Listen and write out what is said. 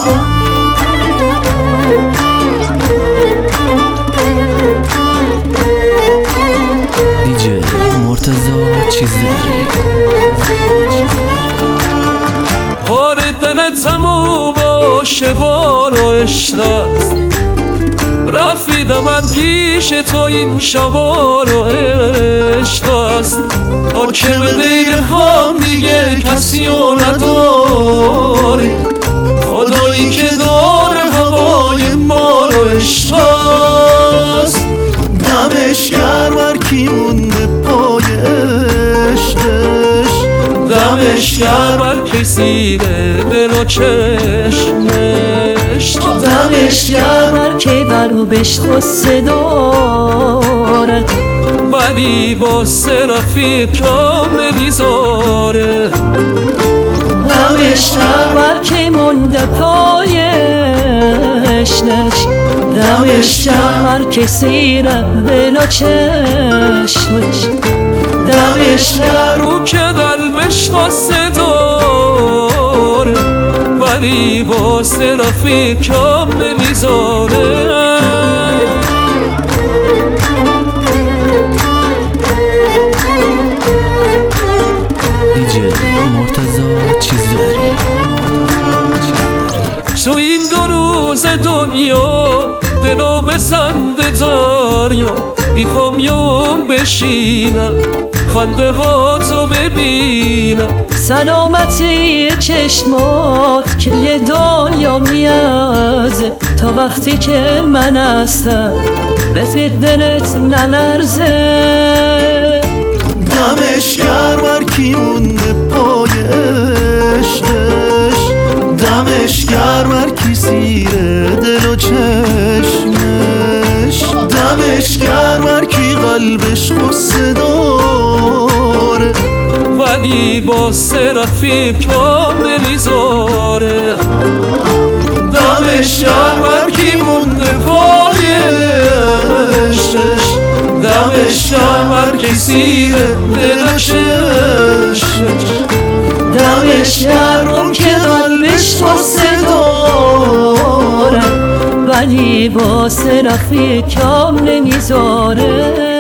دیجی مرتضی چیز داری کار دلت تموم عاشقان و عشق است، رفیدم من پیش تو این شبان و عشق است. تا که به غیر هم دیگه کسی رو نداری، خدایی که داره هوای ما رو عشق است. دمش گرم هر کی مونده پای عشقش، دمش گرم هر کسی دل و چشمش، دمش گرم هر کی برو بهش غصه دارد، ولی با رفیق کام نمیذاره. دمش گرم هر کی مونده پای عشقش، دمش گرم هر کسی را دل و چشمش، دمش گرم رو که قلبش خواسته داره، ولی با رفیق کام نمیذاره. دیجی مرتضی چیز داری تو این 2 روز دنیا دلو بزنده دریا، میخوام یوم بشینم خنده ها تو ببینم. سلامتی چشمات که یه دنیا میازه، تا وقتی که من هستم رفیق دلت نلرزه. دمش گرم هر کی مونده پای عشقش، دمش گرم هر کی زیر دل و چشمش، دمش گرم هر کی قلبش غصه داره، ولی با رفیق کام نمیذاره. دمش گرم هر کی مونده پای عشقش، دمش گرم هر کی زیر دل و چشمش، دمش گرم اون که قلبش غصه داره، ولی با رفیق کام نمیذاره.